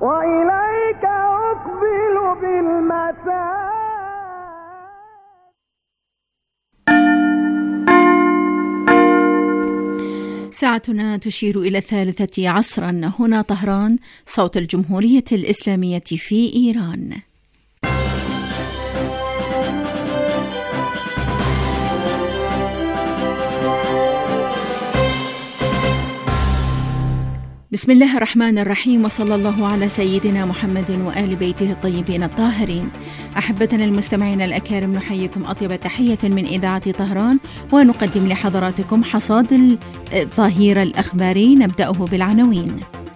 وإليك أقبل بالمتاع. ساعتنا تشير إلى 3 عصرا. هنا طهران، صوت الجمهورية الإسلامية في إيران. بسم الله الرحمن الرحيم، وصلى الله على سيدنا محمد وآل بيته الطيبين الطاهرين. أحبتنا المستمعين الأكارم، نحييكم أطيب تحية من إذاعة طهران، ونقدم لحضراتكم حصاد الظهير الأخباري. نبدأه بالعناوين.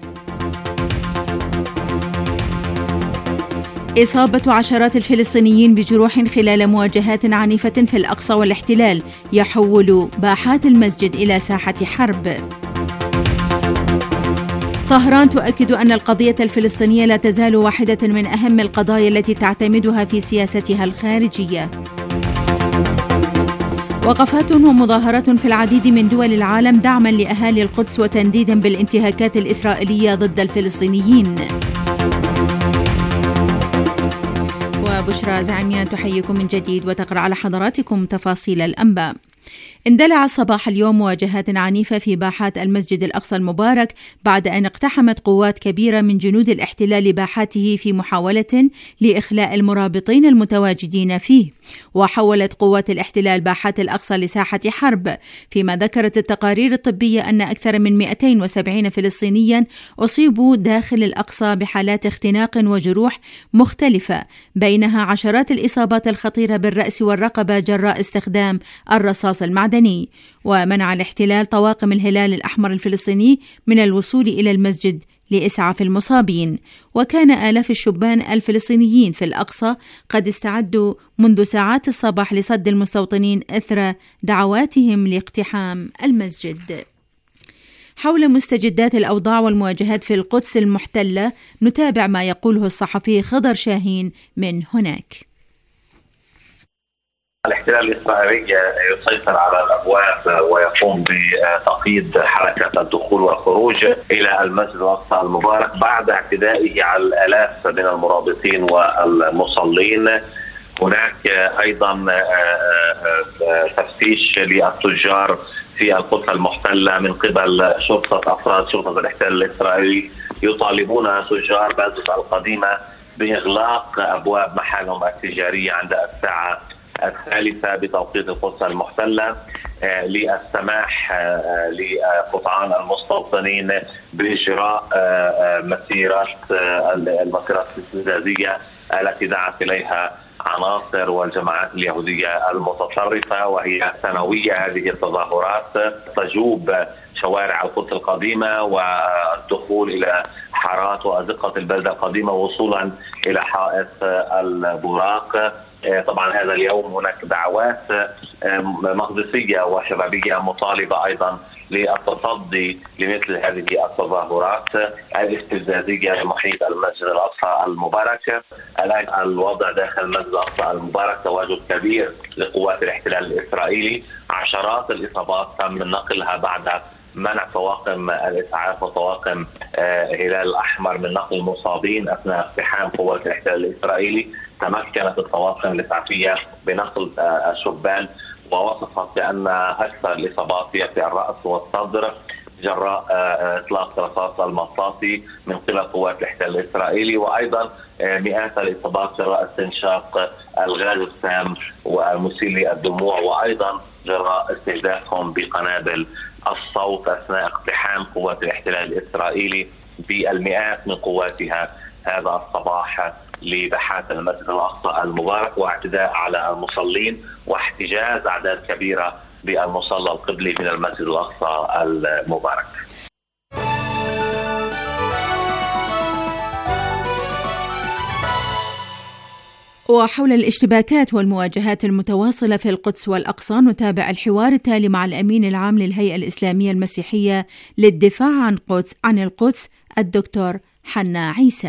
إصابة عشرات الفلسطينيين بجروح خلال مواجهات عنيفة في الأقصى، والاحتلال يحول باحات المسجد إلى ساحة حرب. طهران تؤكد أن القضية الفلسطينية لا تزال واحدة من أهم القضايا التي تعتمدها في سياستها الخارجية. وقفات ومظاهرات في العديد من دول العالم دعما لأهالي القدس وتنديدا بالانتهاكات الإسرائيلية ضد الفلسطينيين. وبشرى زعيميان تحييكم من جديد وتقرأ على حضراتكم تفاصيل الأنباء. اندلع صباح اليوم مواجهات عنيفة في باحات المسجد الأقصى المبارك بعد أن اقتحمت قوات كبيرة من جنود الاحتلال باحاته في محاولة لإخلاء المرابطين المتواجدين فيه. وحولت قوات الاحتلال باحات الأقصى لساحة حرب، فيما ذكرت التقارير الطبية أن أكثر من 270 فلسطينيا أصيبوا داخل الأقصى بحالات اختناق وجروح مختلفة، بينها عشرات الإصابات الخطيرة بالرأس والرقبة جراء استخدام الرصاص المعدني. ومنع الاحتلال طواقم الهلال الأحمر الفلسطيني من الوصول إلى المسجد لإسعاف المصابين. وكان آلاف الشبان الفلسطينيين في الأقصى قد استعدوا منذ ساعات الصباح لصد المستوطنين إثر دعواتهم لاقتحام المسجد. حول مستجدات الأوضاع والمواجهات في القدس المحتلة نتابع ما يقوله الصحفي خضر شاهين من هناك. الاحتلال الإسرائيلي يسيطر على الأبواب ويقوم بتقييد حركة الدخول والخروج إلى المسجد الأقصى المبارك بعد اعتدائه على الآلاف من المرابطين والمصلين. هناك أيضا تفتيش للتجار في القدس المحتلة من قبل أفراد شرطة الاحتلال الإسرائيلي يطالبون تجار بازوس القديمة بإغلاق أبواب محلهم التجارية عند الساعة 3 بتوقيت القدس المحتلة للسماح لقطعان المستوطنين بإجراء المسيرات الاستفزازية التي دعت إليها عناصر والجماعات اليهودية المتطرفة، وهي سنوية. هذه التظاهرات تجوب شوارع القدس القديمة والدخول إلى حارات وأزقة البلدة القديمة وصولا إلى حائط البراق. طبعا هذا اليوم هناك دعوات مقدسية وشبابية مطالبة أيضا للتصدي لمثل هذه التظاهرات الاستفزازية لمحيط المسجد الأقصى المبارك. الآن الوضع داخل المسجد الأقصى المبارك تواجد كبير لقوات الاحتلال الإسرائيلي. عشرات الإصابات تم نقلها بعد منع طواقم الإسعاف وطواقم هلال الأحمر من نقل المصابين أثناء اقتحام قوات الاحتلال الإسرائيلي. تمكنت الطواقم الإسعافية بنقل الشبان، ووصفت بأن أكثر الإصابات هي في الرأس والصدر جراء إطلاق رصاص المطاطي من قبل قوات الاحتلال الإسرائيلي، وأيضا مئات الإصابات جراء استنشاق الغاز السام والمسيل للدموع، وأيضا جراء استهدافهم بقنابل الصوت أثناء اقتحام قوات الاحتلال الإسرائيلي بالمئات من قواتها هذا الصباح لباحات المسجد الأقصى المبارك، واعتداء على المصلين واحتجاز أعداد كبيرة بالمصلى القبلي من المسجد الأقصى المبارك. وحول الاشتباكات والمواجهات المتواصلة في القدس والأقصى نتابع الحوار التالي مع الأمين العام للهيئة الإسلامية المسيحية للدفاع عن القدس الدكتور حنا عيسى.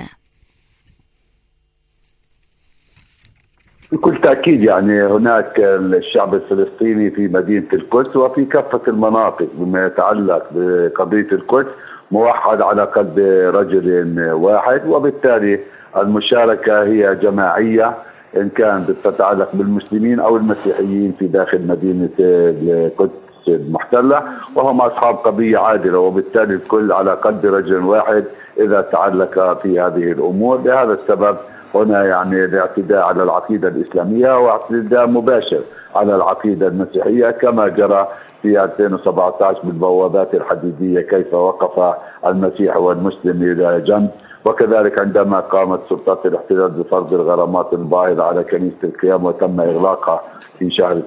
بكل تأكيد يعني هناك الشعب الفلسطيني في مدينة القدس وفي كافة المناطق بما يتعلق بقضية القدس، موحد على قلب رجل واحد، وبالتالي المشاركة هي جماعية إن كانت تتعلق بالمسلمين أو المسيحيين في داخل مدينة القدس المحتلة، وهم أصحاب قضية عادلة، وبالتالي الكل على قلب رجل واحد إذا تعلق في هذه الأمور. لهذا السبب هنا يعني الاعتداء على العقيدة الإسلامية واعتداء مباشر على العقيدة المسيحية كما جرى في 2017 بالبوابات الحديدية كيف وقف المسيح والمسلم إلى جنب، وكذلك عندما قامت سلطات الاحتلال بفرض الغرامات الباهظة على كنيسة القيام وتم إغلاقها في شهر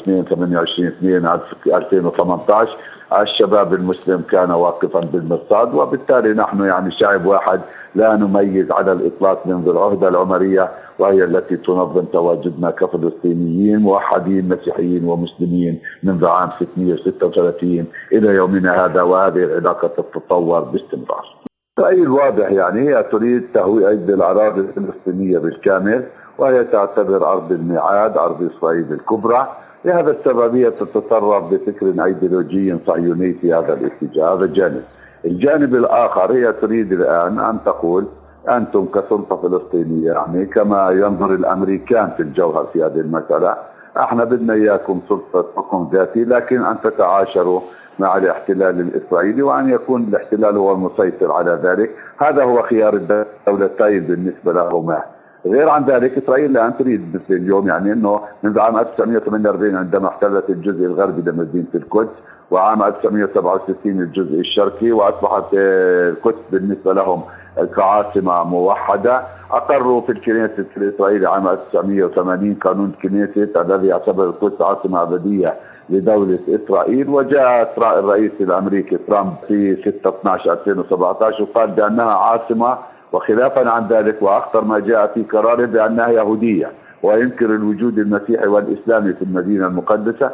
28/2/2018 الشباب المسلم كان واقفا بالمرصاد. وبالتالي نحن يعني شعب واحد لا نميز على الإطلاق منذ العهدة العمرية، وهي التي تنظم تواجدنا كفلسطينيين موحدين مسيحيين ومسلمين منذ عام 636 إلى يومنا هذا، وهذه العلاقة تتطور باستمرار. إسرائيل واضح يعني هي تريد تهوية الأراضي الفلسطينية بالكامل، وهي تعتبر أرض الميعاد أرض إسرائيل الكبرى. لهذا السبب هي تتطرف بفكر أيديولوجي صهيوني في هذا الاتجاه. هذا جانب. الجانب الآخر هي تريد الآن أن تقول أنتم كسلطة فلسطينية يعني كما ينظر الأمريكان في الجوهر في هذه المسألة، احنا بدنا إياكم سلطة حكم ذاتي لكن أن تتعاشروا مع الاحتلال الإسرائيلي وأن يكون الاحتلال هو المسيطر على ذلك. هذا هو خيار الدولتين بالنسبة لهما. غير عن ذلك إسرائيل الآن تريد مثل اليوم يعني أنه منذ عام 1948 عندما احتلت الجزء الغربي لمدينة القدس، وعام 1967 الجزء الشرقي، وأصبحت القدس بالنسبة لهم كعاصمة موحدة. أقروا في الكنيست الإسرائيلي عام 1980 قانون الكنيست الذي يعتبر القدس عاصمة أبدية لدولة إسرائيل، وجاء الرئيس الأمريكي ترامب في 6/12/2017 وقال بأنها عاصمة، وخلافا عن ذلك وأخطر ما جاء في قراره بأنها يهودية وينكر الوجود المسيحي والإسلامي في المدينة المقدسة.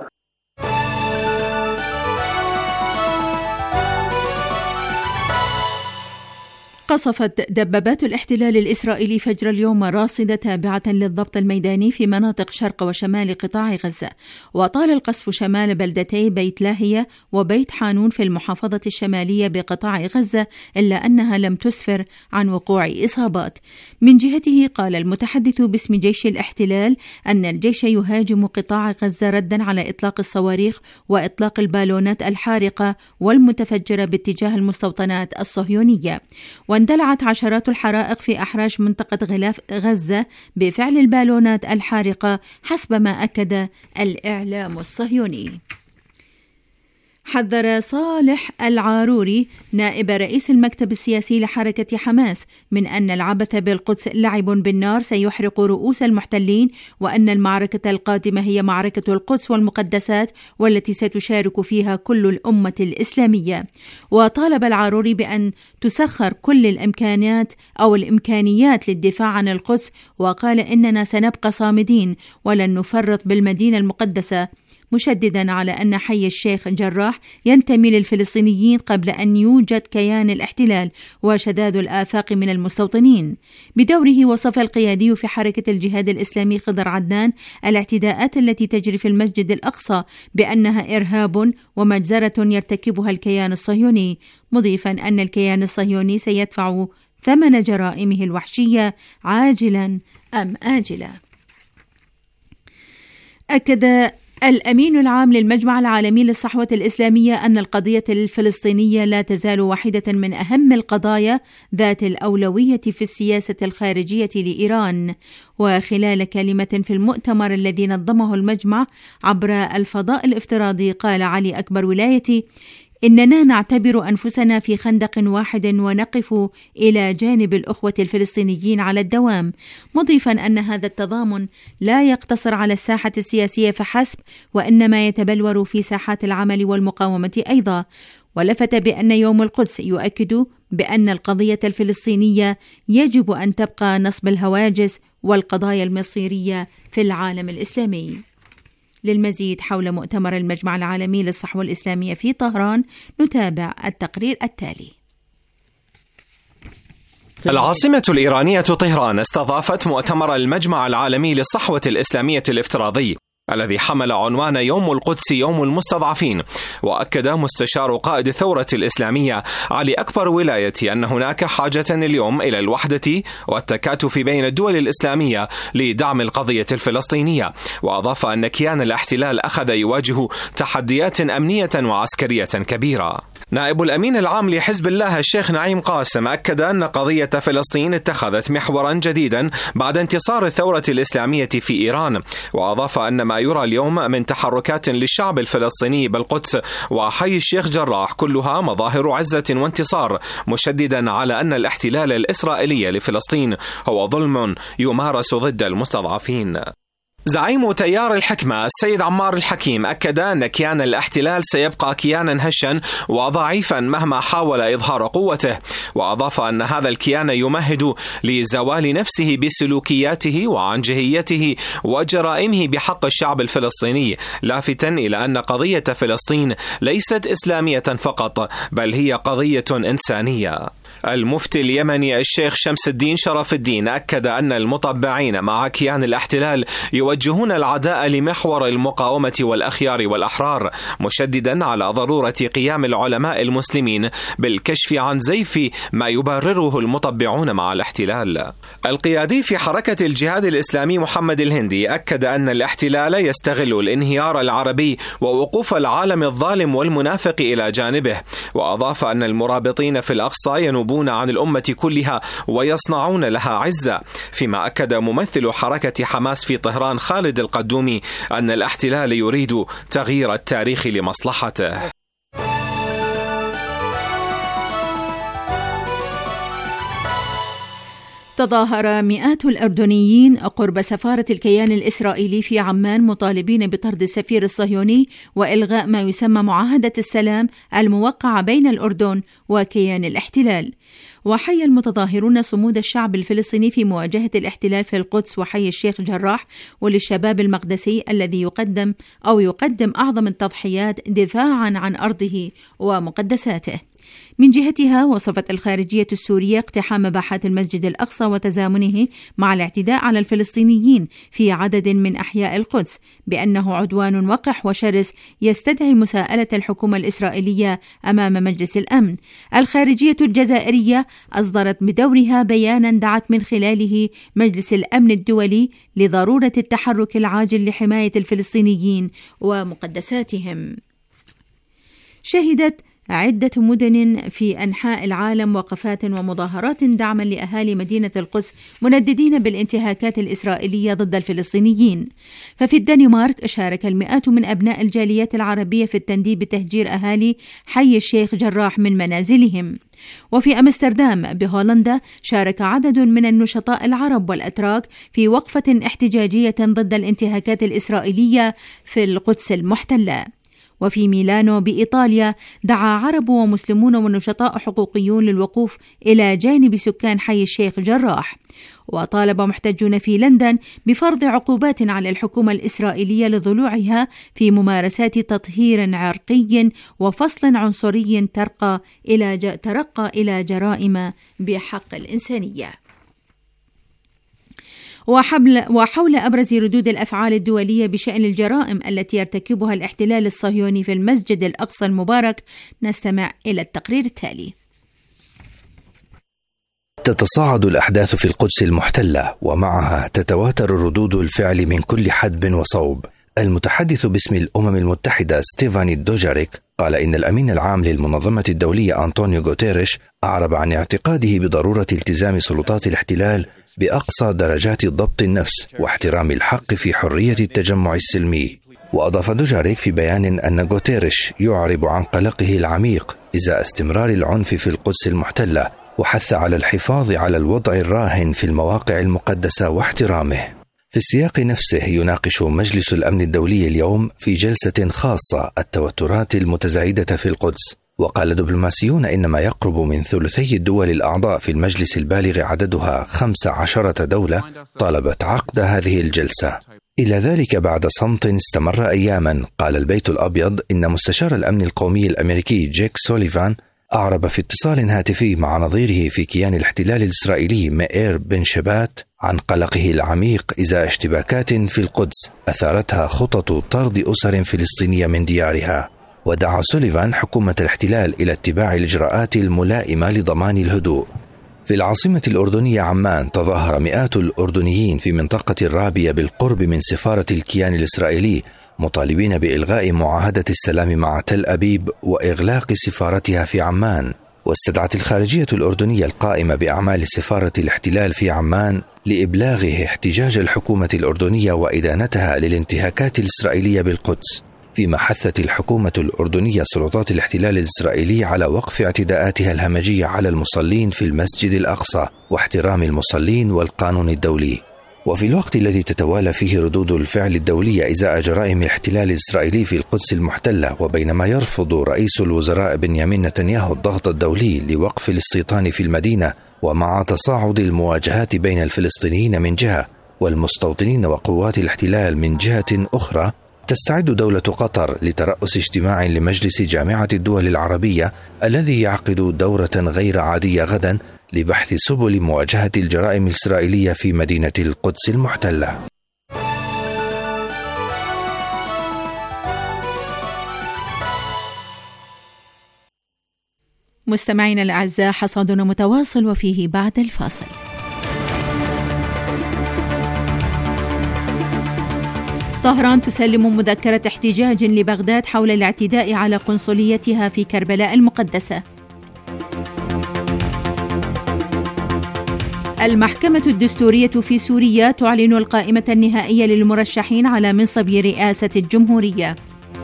قصفت دبابات الاحتلال الإسرائيلي فجر اليوم راصدة تابعة للضبط الميداني في مناطق شرق وشمال قطاع غزة، وطال القصف شمال بلدتي بيت لاهية وبيت حانون في المحافظة الشمالية بقطاع غزة، إلا أنها لم تسفر عن وقوع إصابات. من جهته قال المتحدث باسم جيش الاحتلال أن الجيش يهاجم قطاع غزة ردا على إطلاق الصواريخ وإطلاق البالونات الحارقة والمتفجرة باتجاه المستوطنات الصهيونية. واندلعت عشرات الحرائق في أحراش منطقة غلاف غزة بفعل البالونات الحارقة حسب ما أكد الإعلام الصهيوني. حذر صالح العاروري نائب رئيس المكتب السياسي لحركة حماس من أن العبث بالقدس لعب بالنار سيحرق رؤوس المحتلين، وأن المعركة القادمة هي معركة القدس والمقدسات والتي ستشارك فيها كل الأمة الإسلامية. وطالب العاروري بأن تسخر كل الإمكانيات للدفاع عن القدس، وقال إننا سنبقى صامدين ولن نفرط بالمدينة المقدسة، مشددا على أن حي الشيخ جراح ينتمي للفلسطينيين قبل أن يوجد كيان الاحتلال وشذاذ الآفاق من المستوطنين. بدوره وصف القيادي في حركة الجهاد الإسلامي خضر عدنان الاعتداءات التي تجري في المسجد الأقصى بأنها إرهاب ومجزرة يرتكبها الكيان الصهيوني، مضيفا أن الكيان الصهيوني سيدفع ثمن جرائمه الوحشية عاجلا أم آجلا. أكد الأمين العام للمجمع العالمي للصحوة الإسلامية أن القضية الفلسطينية لا تزال واحدة من أهم القضايا ذات الأولوية في السياسة الخارجية لإيران. وخلال كلمة في المؤتمر الذي نظمه المجمع عبر الفضاء الافتراضي قال علي أكبر ولايتي: إننا نعتبر أنفسنا في خندق واحد ونقف إلى جانب الأخوة الفلسطينيين على الدوام، مضيفا أن هذا التضامن لا يقتصر على الساحة السياسية فحسب، وإنما يتبلور في ساحات العمل والمقاومة أيضا. ولفت بأن يوم القدس يؤكد بأن القضية الفلسطينية يجب أن تبقى نصب الهواجس والقضايا المصيرية في العالم الإسلامي. للمزيد حول مؤتمر المجمع العالمي للصحوة الإسلامية في طهران نتابع التقرير التالي. العاصمة الإيرانية طهران استضافت مؤتمر المجمع العالمي للصحوة الإسلامية الافتراضي، الذي حمل عنوان يوم القدس يوم المستضعفين. وأكد مستشار قائد الثورة الإسلامية علي أكبر ولاية أن هناك حاجة اليوم إلى الوحدة والتكاتف بين الدول الإسلامية لدعم القضية الفلسطينية. وأضاف أن كيان الاحتلال أخذ يواجه تحديات أمنية وعسكرية كبيرة. نائب الأمين العام لحزب الله الشيخ نعيم قاسم أكد أن قضية فلسطين اتخذت محورا جديدا بعد انتصار الثورة الإسلامية في إيران. وأضاف أن ما يرى اليوم من تحركات للشعب الفلسطيني بالقدس وحي الشيخ جراح كلها مظاهر عزة وانتصار، مشددا على أن الاحتلال الإسرائيلي لفلسطين هو ظلم يمارس ضد المستضعفين. زعيم تيار الحكمة السيد عمار الحكيم أكد أن كيان الاحتلال سيبقى كيانا هشا وضعيفا مهما حاول إظهار قوته. وأضاف أن هذا الكيان يمهد لزوال نفسه بسلوكياته وعنجهيته وجرائمه بحق الشعب الفلسطيني، لافتا إلى أن قضية فلسطين ليست إسلامية فقط بل هي قضية إنسانية. المفتي اليمني الشيخ شمس الدين شرف الدين أكد أن المطبعين مع كيان الاحتلال يوجهون العداء لمحور المقاومة والأخيار والأحرار، مشددا على ضرورة قيام العلماء المسلمين بالكشف عن زيف ما يبرره المطبعون مع الاحتلال. القيادي في حركة الجهاد الإسلامي محمد الهندي أكد أن الاحتلال يستغل الانهيار العربي ووقوف العالم الظالم والمنافق إلى جانبه. وأضاف أن المرابطين في الأقصى ينوبون عن الأمة كلها ويصنعون لها عزة. فيما أكد ممثل حركة حماس في طهران خالد القدومي أن الاحتلال يريد تغيير التاريخ لمصلحته. تظاهر مئات الأردنيين قرب سفارة الكيان الإسرائيلي في عمان مطالبين بطرد السفير الصهيوني وإلغاء ما يسمى معاهدة السلام الموقعة بين الأردن وكيان الاحتلال. وحيا المتظاهرون صمود الشعب الفلسطيني في مواجهة الاحتلال في القدس وحي الشيخ جراح وللشباب المقدسي الذي يقدم أعظم التضحيات دفاعا عن أرضه ومقدساته. من جهتها وصفت الخارجية السورية اقتحام باحات المسجد الأقصى وتزامنه مع الاعتداء على الفلسطينيين في عدد من أحياء القدس بأنه عدوان وقح وشرس يستدعي مساءلة الحكومة الإسرائيلية أمام مجلس الأمن. الخارجية الجزائرية أصدرت بدورها بيانا دعت من خلاله مجلس الأمن الدولي لضرورة التحرك العاجل لحماية الفلسطينيين ومقدساتهم. شهدت عدة مدن في أنحاء العالم وقفات ومظاهرات دعما لأهالي مدينة القدس منددين بالانتهاكات الإسرائيلية ضد الفلسطينيين. ففي الدنمارك شارك المئات من أبناء الجاليات العربية في التنديد بتهجير أهالي حي الشيخ جراح من منازلهم. وفي أمستردام بهولندا شارك عدد من النشطاء العرب والأتراك في وقفة احتجاجية ضد الانتهاكات الإسرائيلية في القدس المحتلة. وفي ميلانو بإيطاليا دعا عرب ومسلمون ونشطاء حقوقيون للوقوف إلى جانب سكان حي الشيخ جراح. وطالب محتجون في لندن بفرض عقوبات على الحكومة الإسرائيلية لضلوعها في ممارسات تطهير عرقي وفصل عنصري ترقى إلى جرائم بحق الإنسانية. وحول أبرز ردود الأفعال الدولية بشأن الجرائم التي يرتكبها الاحتلال الصهيوني في المسجد الأقصى المبارك نستمع إلى التقرير التالي. تتصاعد الأحداث في القدس المحتلة ومعها تتواتر ردود الفعل من كل حدب وصوب. المتحدث باسم الأمم المتحدة ستيفاني دوجاريك قال إن الأمين العام للمنظمة الدولية أنطونيو غوتيريش أعرب عن اعتقاده بضرورة التزام سلطات الاحتلال بأقصى درجات ضبط النفس واحترام الحق في حرية التجمع السلمي. وأضاف دوجاريك في بيان أن غوتيريش يعرب عن قلقه العميق إزاء استمرار العنف في القدس المحتلة، وحث على الحفاظ على الوضع الراهن في المواقع المقدسة واحترامه. في السياق نفسه يناقش مجلس الأمن الدولي اليوم في جلسة خاصة التوترات المتزايدة في القدس. وقال دبلوماسيون إن ما يقرب من ثلثي الدول الأعضاء في المجلس البالغ عددها 15 دولة طالبت عقد هذه الجلسة. إلى ذلك بعد صمت استمر أياما، قال البيت الأبيض إن مستشار الأمن القومي الأمريكي جيك سوليفان أعرب في اتصال هاتفي مع نظيره في كيان الاحتلال الإسرائيلي مائير بن شبات عن قلقه العميق إزاء اشتباكات في القدس أثارتها خطط طرد أسر فلسطينية من ديارها. ودعا سوليفان حكومة الاحتلال إلى اتباع الإجراءات الملائمة لضمان الهدوء. في العاصمة الأردنية عمان تظاهر مئات الأردنيين في منطقة الرابية بالقرب من سفارة الكيان الإسرائيلي مطالبين بإلغاء معاهدة السلام مع تل أبيب وإغلاق سفارتها في عمان. واستدعت الخارجية الأردنية القائمة بأعمال سفارة الاحتلال في عمان لإبلاغه احتجاج الحكومة الأردنية وإدانتها للانتهاكات الإسرائيلية بالقدس، فيما حثت الحكومة الأردنية سلطات الاحتلال الإسرائيلي على وقف اعتداءاتها الهمجية على المصلين في المسجد الأقصى واحترام المصلين والقانون الدولي. وفي الوقت الذي تتوالى فيه ردود الفعل الدولية إزاء جرائم الاحتلال الإسرائيلي في القدس المحتلة، وبينما يرفض رئيس الوزراء بنيامين نتنياهو الضغط الدولي لوقف الاستيطان في المدينة، ومع تصاعد المواجهات بين الفلسطينيين من جهة والمستوطنين وقوات الاحتلال من جهة أخرى، تستعد دولة قطر لترأس اجتماع لمجلس جامعة الدول العربية الذي يعقد دورة غير عادية غدا لبحث سبل مواجهة الجرائم الإسرائيلية في مدينة القدس المحتلة. مستمعينا الأعزاء، حصادنا متواصل وفيه بعد الفاصل. طهران تسلم مذكرة احتجاج لبغداد حول الاعتداء على قنصليتها في كربلاء المقدسة. المحكمة الدستورية في سوريا تعلن القائمة النهائية للمرشحين على منصب رئاسة الجمهورية.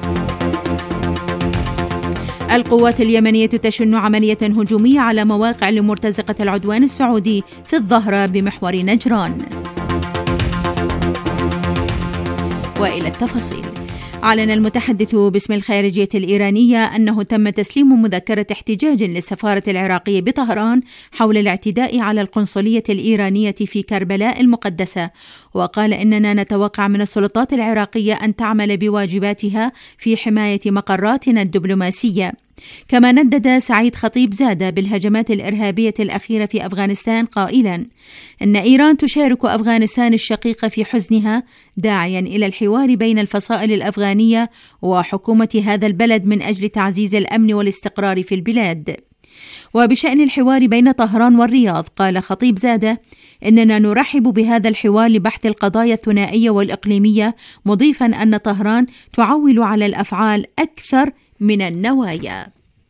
القوات اليمنية تشن عملية هجومية على مواقع لمرتزقة العدوان السعودي في الظهرة بمحور نجران. وإلى التفاصيل. أعلن المتحدث باسم الخارجية الإيرانية أنه تم تسليم مذكرة احتجاج للسفارة العراقية بطهران حول الاعتداء على القنصلية الإيرانية في كربلاء المقدسة، وقال إننا نتوقع من السلطات العراقية أن تعمل بواجباتها في حماية مقراتنا الدبلوماسية. كما ندد سعيد خطيب زادة بالهجمات الإرهابية الأخيرة في أفغانستان قائلا إن إيران تشارك أفغانستان الشقيقة في حزنها، داعيا إلى الحوار بين الفصائل الأفغانية وحكومة هذا البلد من أجل تعزيز الأمن والاستقرار في البلاد. وبشأن الحوار بين طهران والرياض، قال خطيب زادة إننا نرحب بهذا الحوار لبحث القضايا الثنائية والإقليمية، مضيفا أن طهران تعول على الأفعال أكثر من النوايا.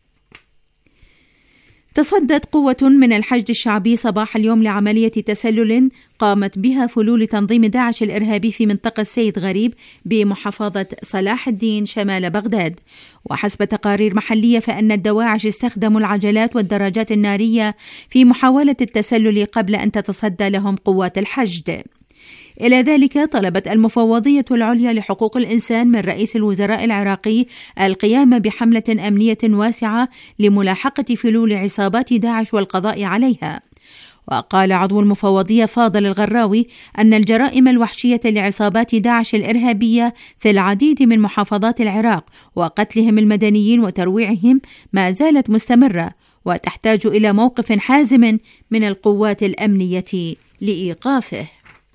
تصدت قوة من الحشد الشعبي صباح اليوم لعملية تسلل قامت بها فلول تنظيم داعش الإرهابي في منطقة السيد غريب بمحافظة صلاح الدين شمال بغداد. وحسب تقارير محلية فإن الدواعش استخدموا العجلات والدراجات النارية في محاولة التسلل قبل أن تتصدى لهم قوات الحشد. إلى ذلك طلبت المفوضية العليا لحقوق الإنسان من رئيس الوزراء العراقي القيام بحملة أمنية واسعة لملاحقة فلول عصابات داعش والقضاء عليها. وقال عضو المفوضية فاضل الغراوي أن الجرائم الوحشية لعصابات داعش الإرهابية في العديد من محافظات العراق وقتلهم المدنيين وترويعهم ما زالت مستمرة، وتحتاج إلى موقف حازم من القوات الأمنية لإيقافه.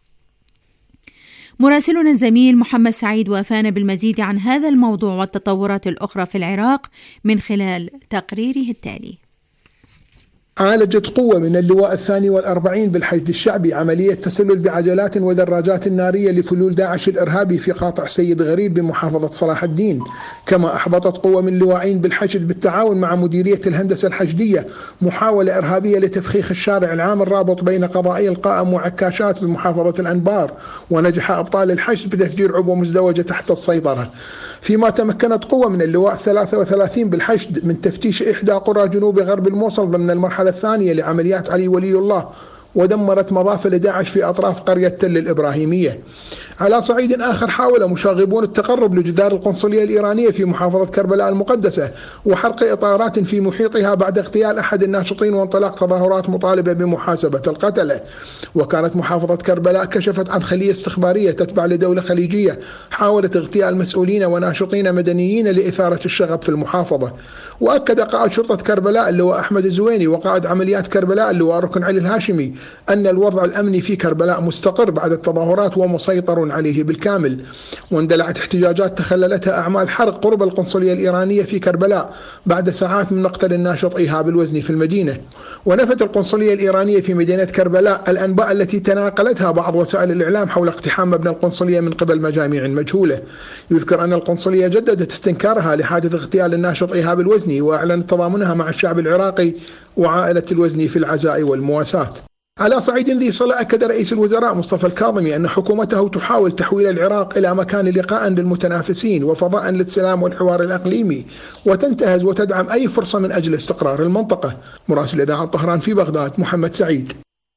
مراسلنا الزميل محمد سعيد وافانا بالمزيد عن هذا الموضوع والتطورات الأخرى في العراق من خلال تقريره التالي. عالجت قوة من اللواء 42 بالحشد الشعبي عملية تسلل بعجلات ودراجات نارية لفلول داعش الإرهابي في قاطع سيد غريب بمحافظة صلاح الدين. كما أحبطت قوة من لواءين بالحشد بالتعاون مع مديرية الهندسة الحشدية محاولة إرهابية لتفخيخ الشارع العام الرابط بين قضائي القائم وعكاشات بمحافظة الأنبار، ونجح أبطال الحشد بتفجير عبوة مزدوجة تحت السيطرة. فيما تمكنت قوة من اللواء 33 بالحشد من تفتيش إحدى قرى جنوب غرب الموصل ضمن المرحلة الثانية لعمليات علي ولي الله، ودمرت مضافة لداعش في أطراف قرية تل الإبراهيمية. على صعيد آخر، حاول مشاغبون التقرب لجدار القنصلية الإيرانية في محافظة كربلاء المقدسة وحرق إطارات في محيطها بعد اغتيال أحد الناشطين وانطلاق تظاهرات مطالبة بمحاسبة القتلة. وكانت محافظة كربلاء كشفت عن خلية استخبارية تتبع لدولة خليجية حاولت اغتيال مسؤولين وناشطين مدنيين لإثارة الشغب في المحافظة. وأكد قائد شرطة كربلاء اللواء أحمد الزويني وقائد عمليات كربلاء اللواء ركن علي الهاشمي أن الوضع الأمني في كربلاء مستقر بعد التظاهرات ومسيطر عليه بالكامل. واندلعت احتجاجات تخللتها أعمال حرق قرب القنصلية الإيرانية في كربلاء بعد ساعات من مقتل الناشط إيهاب الوزني في المدينة. ونفت القنصلية الإيرانية في مدينة كربلاء الأنباء التي تناقلتها بعض وسائل الإعلام حول اقتحام مبنى القنصلية من قبل مجاميع مجهولة. يذكر أن القنصلية جددت استنكارها لحادث اغتيال الناشط إيهاب الوزني، وأعلنت تضامنها مع الشعب العراقي وعائلة الوزني في العزاء والمواساة. على صعيد ذي صلة، أكد رئيس الوزراء مصطفى الكاظمي أن حكومته تحاول تحويل العراق إلى مكان لقاء للمتنافسين وفضاء للسلام والحوار الإقليمي، وتنتهز وتدعم أي فرصة من أجل استقرار المنطقة. مراسل إذاعة طهران في بغداد محمد سعيد.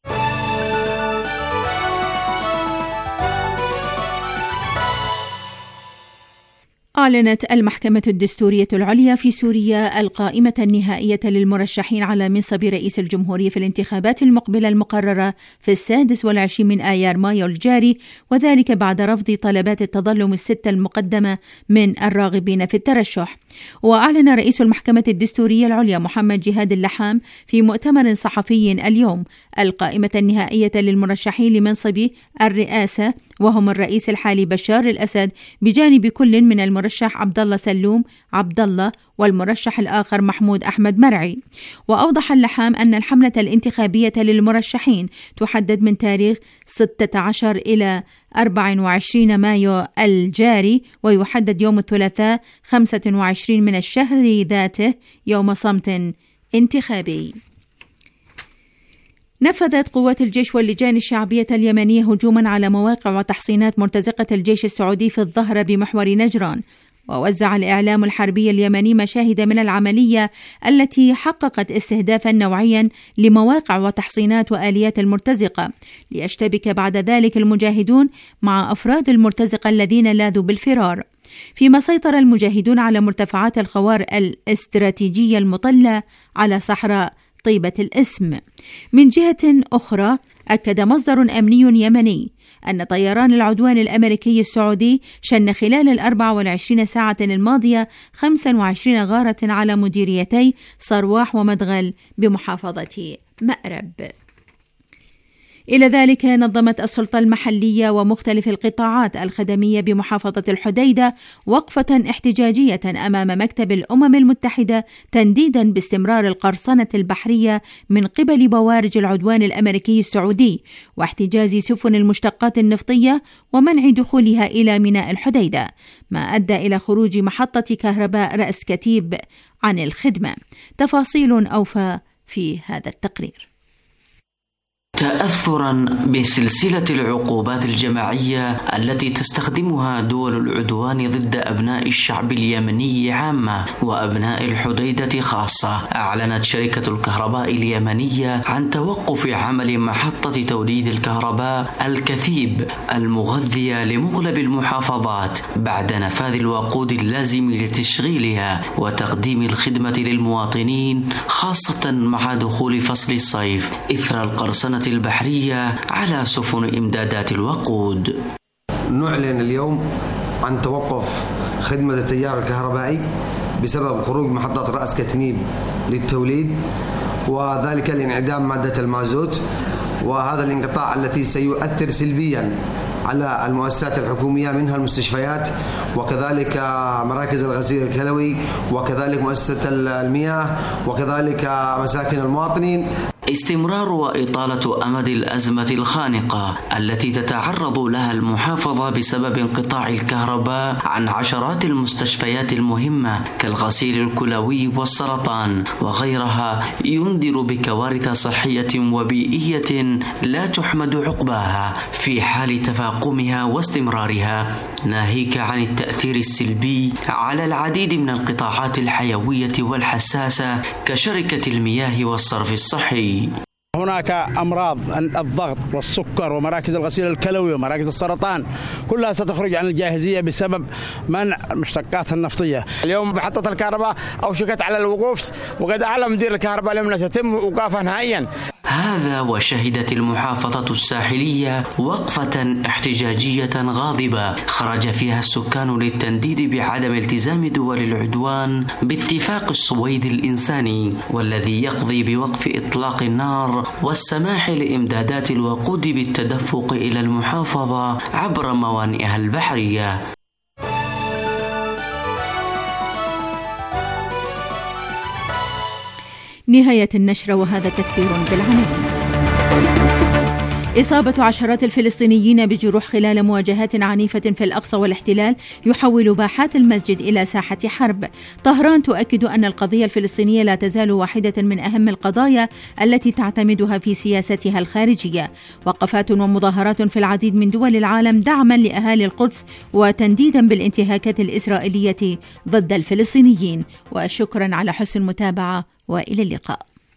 أعلنت المحكمة الدستورية العليا في سوريا القائمة النهائية للمرشحين على منصب رئيس الجمهورية في الانتخابات المقبلة المقررة في 26 من آيار مايو الجاري، وذلك بعد رفض طلبات التظلم الستة المقدمة من الراغبين في الترشح. وأعلن رئيس المحكمة الدستورية العليا محمد جهاد اللحام في مؤتمر صحفي اليوم القائمة النهائية للمرشحين لمنصب الرئاسة، وهم الرئيس الحالي بشار الأسد بجانب كل من المرشح عبد الله سلوم عبد الله والمرشح الآخر محمود أحمد مرعي. وأوضح اللحام أن الحملة الانتخابية للمرشحين تحدد من تاريخ 16 إلى 24 مايو الجاري، ويحدد يوم الثلاثاء 25 من الشهر ذاته يوم صمت انتخابي. نفذت قوات الجيش واللجان الشعبية اليمنية هجوما على مواقع وتحصينات مرتزقة الجيش السعودي في الظهر بمحور نجران. ووزع الإعلام الحربي اليمني مشاهد من العملية التي حققت استهدافا نوعيا لمواقع وتحصينات وآليات المرتزقة، ليشتبك بعد ذلك المجاهدون مع أفراد المرتزقة الذين لاذوا بالفرار. فيما سيطر المجاهدون على مرتفعات الخوار الاستراتيجية المطلة على صحراء طيبة الاسم. من جهة أخرى، أكد مصدر أمني يمني أن طيران العدوان الأمريكي السعودي شن خلال 24 ساعة الماضية 25 غارة على مديريتي صرواح ومدغل بمحافظة مأرب. إلى ذلك، نظمت السلطة المحلية ومختلف القطاعات الخدمية بمحافظة الحديدة وقفة احتجاجية أمام مكتب الأمم المتحدة تنديدا باستمرار القرصنة البحرية من قبل بوارج العدوان الأمريكي السعودي واحتجاز سفن المشتقات النفطية ومنع دخولها إلى ميناء الحديدة، ما أدى إلى خروج محطة كهرباء رأس كتيب عن الخدمة. تفاصيل أوفى في هذا التقرير. تأثرا بسلسلة العقوبات الجماعية التي تستخدمها دول العدوان ضد أبناء الشعب اليمني عامة وأبناء الحديدة خاصة، أعلنت شركة الكهرباء اليمنية عن توقف عمل محطة توليد الكهرباء الكثيب المغذية لمغلب المحافظات بعد نفاذ الوقود اللازم لتشغيلها وتقديم الخدمة للمواطنين، خاصة مع دخول فصل الصيف إثر القرصنة البحرية على سفن إمدادات الوقود. نعلن اليوم عن توقف خدمة التيار الكهربائي بسبب خروج محطة رأس كتميم للتوليد، وذلك لانعدام مادة المازوت، وهذا الانقطاع التي سيؤثر سلبيا على المؤسسات الحكومية منها المستشفيات وكذلك مراكز الغسيل الكلوي وكذلك مؤسسة المياه وكذلك مساكن المواطنين. استمرار وإطالة أمد الأزمة الخانقة التي تتعرض لها المحافظة بسبب انقطاع الكهرباء عن عشرات المستشفيات المهمة كالغسيل الكلوي والسرطان وغيرها ينذر بكوارث صحية وبيئية لا تحمد عقباها في حال تفاقمها واستمرارها، ناهيك عن التأثير السلبي على العديد من القطاعات الحيوية والحساسة كشركة المياه والصرف الصحي. هناك أمراض الضغط والسكر ومراكز الغسيل الكلوي ومراكز السرطان كلها ستخرج عن الجاهزية بسبب منع المشتقات النفطية. اليوم محطة الكهرباء أوشكت على الوقوف، وقد أعلن مدير الكهرباء اليوم ستتم وقافها نهائيا. هذا وشهدت المحافظة الساحلية وقفة احتجاجية غاضبة خرج فيها السكان للتنديد بعدم التزام دول العدوان باتفاق السويد الإنساني، والذي يقضي بوقف إطلاق النار والسماح لإمدادات الوقود بالتدفق إلى المحافظة عبر موانئها البحرية. نهاية النشرة، وهذا تذكير بالعناوين. إصابة عشرات الفلسطينيين بجروح خلال مواجهات عنيفة في الأقصى، والاحتلال يحول باحات المسجد إلى ساحة حرب. طهران تؤكد أن القضية الفلسطينية لا تزال واحدة من أهم القضايا التي تعتمدها في سياستها الخارجية. وقفات ومظاهرات في العديد من دول العالم دعما لأهالي القدس وتنديدا بالانتهاكات الإسرائيلية ضد الفلسطينيين. وشكرا على حسن المتابعة، وإلى اللقاء.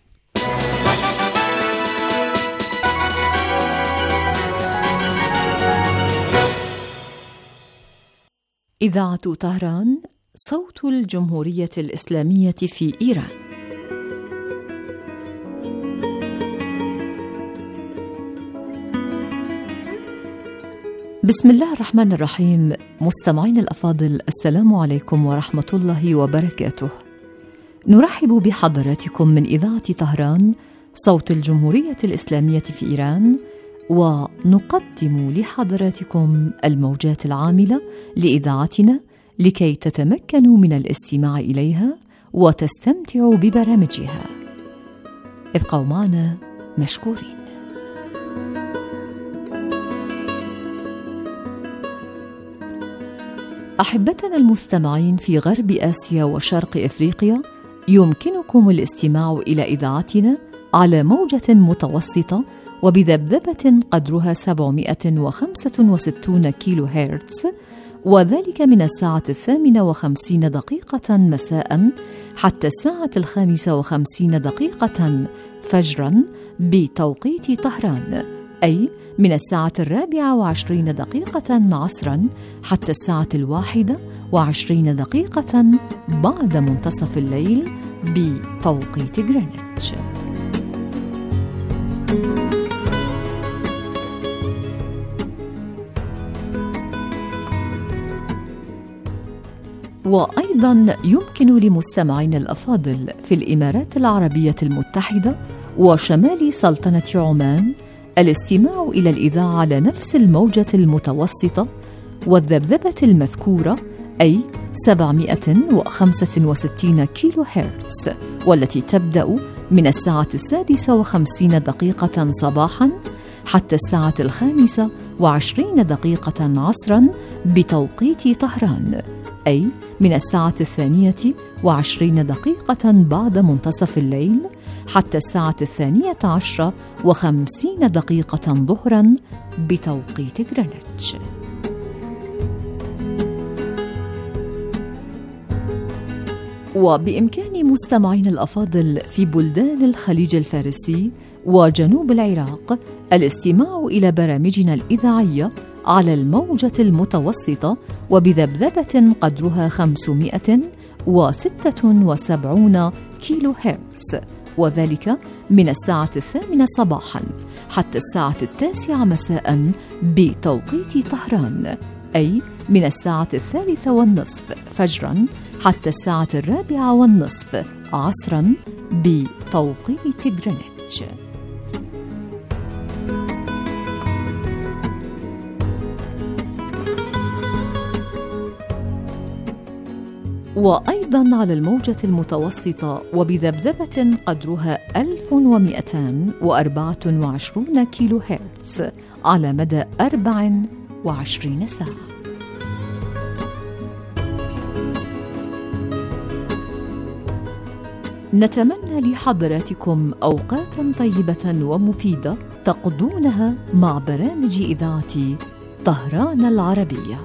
إذاعة طهران، صوت الجمهورية الإسلامية في إيران. بسم الله الرحمن الرحيم. مستمعين الأفاضل، السلام عليكم ورحمة الله وبركاته. نرحب بحضراتكم من إذاعة طهران، صوت الجمهورية الإسلامية في إيران، ونقدم لحضراتكم الموجات العاملة لإذاعتنا لكي تتمكنوا من الاستماع إليها وتستمتعوا ببرامجها. ابقوا معنا مشكورين. أحبتنا المستمعين في غرب آسيا وشرق إفريقيا، يمكنكم الاستماع إلى إذاعتنا على موجة متوسطة وبذبذبة قدرها 765 كيلو هرتز، وذلك من الساعة 58 مساء حتى الساعة 55 فجرا بتوقيت طهران، أي من الساعة 24 عصرا حتى الساعة 21 بعد منتصف الليل بتوقيت غرينتش. وأيضا يمكن لمستمعين الأفاضل في الإمارات العربية المتحدة وشمال سلطنة عمان الاستماع إلى الإذاعة على نفس الموجة المتوسطة والذبذبة المذكورة، أي 765 كيلو هرتز، والتي تبدأ من الساعة 56 صباحا حتى الساعة 25 عصرا بتوقيت طهران، أي من الساعة 22 بعد منتصف الليل حتى الساعة 12:50 ظهرا بتوقيت غرينتش. وبإمكان مستمعين الأفاضل في بلدان الخليج الفارسي وجنوب العراق الاستماع إلى برامجنا الإذاعية على الموجة المتوسطة وبذبذبة قدرها 576 كيلو هرتز، وذلك من الساعة 8 صباحا حتى الساعة 9 مساء بتوقيت طهران، أي من الساعة 3:30 فجرا حتى الساعة 4:30 عصرا بتوقيت غرينتش. وأيضا على الموجة المتوسطة وبذبذبة قدرها 1224 كيلو هرتز على مدى 24 ساعة. نتمنى لحضراتكم أوقاتا طيبة ومفيدة تقضونها مع برامج إذاعة طهران العربية.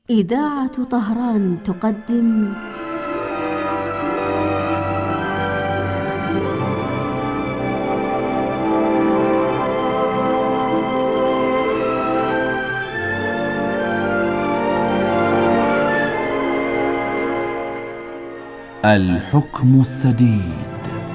إذاعة طهران تقدم الحكم السديد.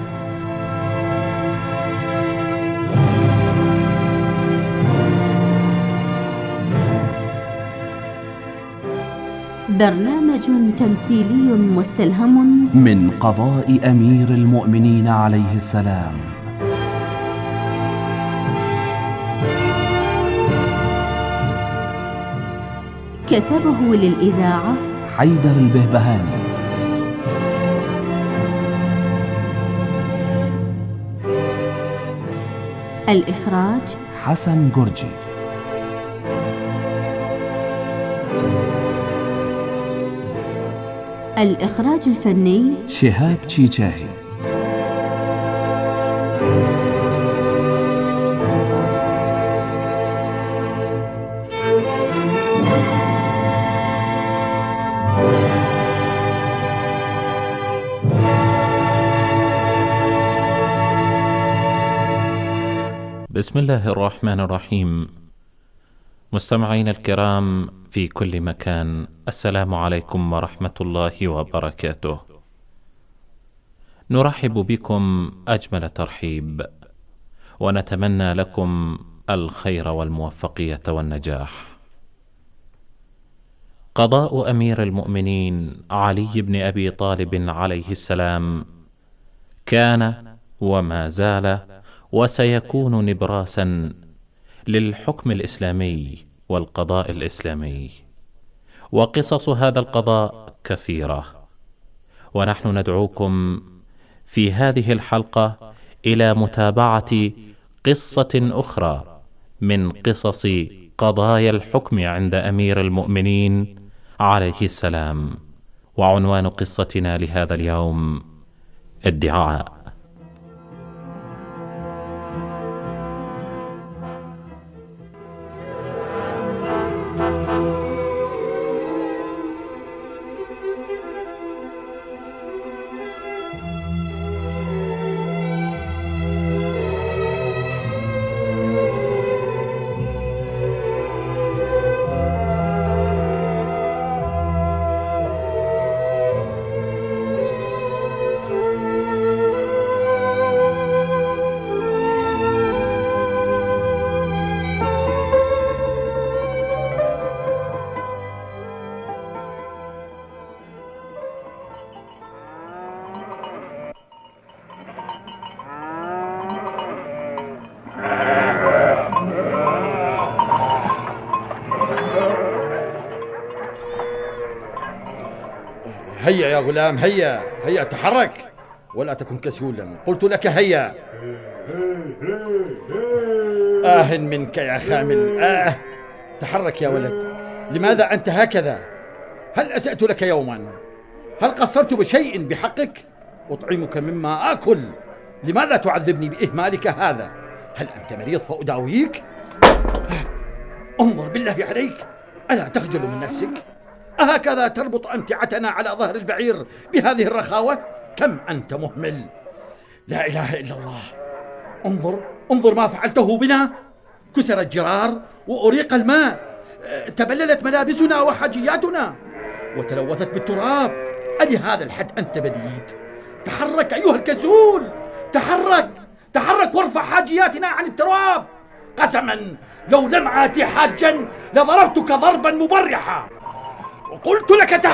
برنامج تمثيلي مستلهم من قضاء أمير المؤمنين عليه السلام. كتبه للإذاعة حيدر البهبهاني. الإخراج حسن جورجي. الإخراج الفني شهاب تشيتشاهي. بسم الله الرحمن الرحيم. مستمعين الكرام في كل مكان، السلام عليكم ورحمة الله وبركاته. نرحب بكم أجمل ترحيب، ونتمنى لكم الخير والموفقية والنجاح. قضاء أمير المؤمنين علي بن أبي طالب عليه السلام كان وما زال وسيكون نبراسا للحكم الإسلامي والقضاء الإسلامي، وقصص هذا القضاء كثيرة، ونحن ندعوكم في هذه الحلقة إلى متابعة قصة أخرى من قصص قضايا الحكم عند أمير المؤمنين عليه السلام. وعنوان قصتنا لهذا اليوم ادعاء. هيا يا غلام، هيا هيا، تحرك ولا تكن كسولا، قلت لك هيا. منك يا خامل. تحرك يا ولد. لماذا أنت هكذا؟ هل أسأت لك يوما؟ هل قصرت بشيء بحقك؟ أطعمك مما آكل، لماذا تعذبني بإهمالك هذا؟ هل أنت مريض فأداويك؟ انظر بالله عليك، ألا تخجل من نفسك؟ أهكذا تربط أمتعتنا على ظهر البعير بهذه الرخاوة؟ كم أنت مهمل. لا إله إلا الله. انظر ما فعلته بنا. كسر الجرار وأريق الماء، تبللت ملابسنا وحاجياتنا وتلوثت بالتراب. ألهذا الحد أنت بليد؟ تحرك أيها الكسول، تحرك وارفع حاجياتنا عن التراب. قسما لو لم آتي حاجا لضربتك ضربا مبرحا. وقلت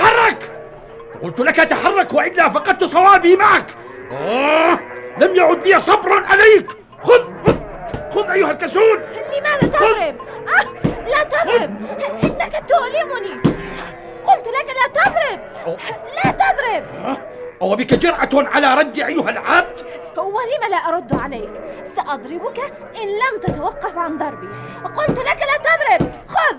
لك تحرك وإلا فقدت صوابي معك. لم يعد لي صبر عليك. خذ أيها الكسول. لماذا تضرب؟ لا تضرب، إنك تؤلمني. قلت لك لا تضرب. أو بك جرأة على ردي أيها العبد؟ ولم لا أرد عليك؟ سأضربك إن لم تتوقف عن ضربي. قلت لك لا تضرب. خذ.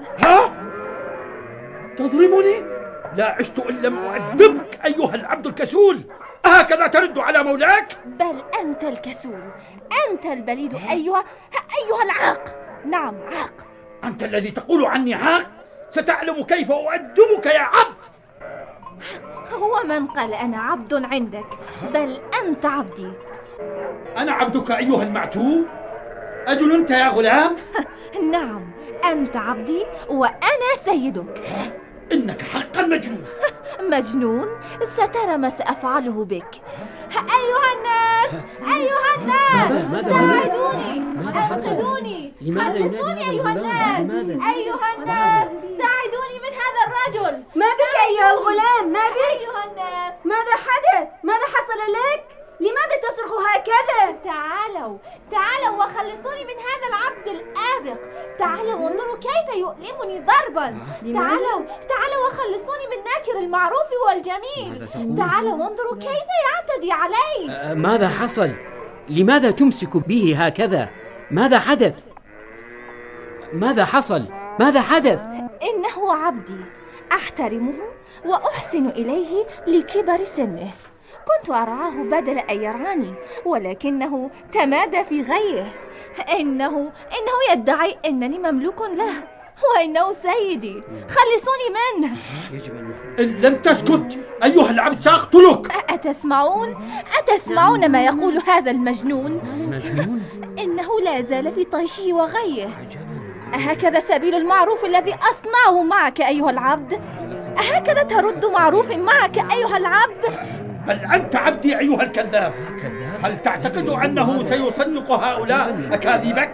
تضربني؟ لا عشت إن لم أؤدبك أيها العبد الكسول. أهكذا ترد على مولاك؟ بل أنت الكسول، أنت البليد أيها العاق. نعم عاق. أنت الذي تقول عني عاق؟ ستعلم كيف أؤدبك يا عبد. هو من قال أنا عبد عندك؟ بل أنت عبدي. أنا عبدك أيها المعتوه؟ أجننت يا غلام؟ نعم، أنت عبدي وأنا سيدك. إنك حقا مجنون. مجنون؟ سترى ما سأفعله بك. أيها الناس، أيها الناس، ساعدوني، أنقذوني، خلصوني أيها الناس، أيها الناس، ساعدوني من هذا الرجل. ما بك أيها الغلام؟ ما بك؟ أيها الناس، ماذا حدث؟ ماذا حصل لك؟ لماذا تصرخ هكذا؟ تعالوا وخلصوني من هذا العبد الآبق. تعالوا وانظروا كيف يؤلمني ضربا. تعالوا وخلصوني من ناكر المعروف والجميل. تعالوا وانظروا كيف يعتدي علي. ماذا حصل؟ لماذا تمسك به هكذا؟ ماذا حدث؟ ماذا حصل؟ ماذا حدث؟ إنه عبدي، أحترمه وأحسن إليه لكبر سنه. كنت أرعاه بدل أن يرعاني، ولكنه تمادى في غيه. إنه يدعي أنني مملوك له، وإنه سيدي. خلصوني منه. إن لم تسكت أيها العبد سأقتلك. أتسمعون ما يقول هذا المجنون؟ مجنون؟ إنه لا زال في طيشه وغيه. أهكذا سبيل المعروف الذي أصنعه معك أيها العبد؟ أهكذا ترد معروف معك أيها العبد؟ بل أنت عبدي أيها الكذاب. هل تعتقد أنه سيصدق هؤلاء أكاذيبك؟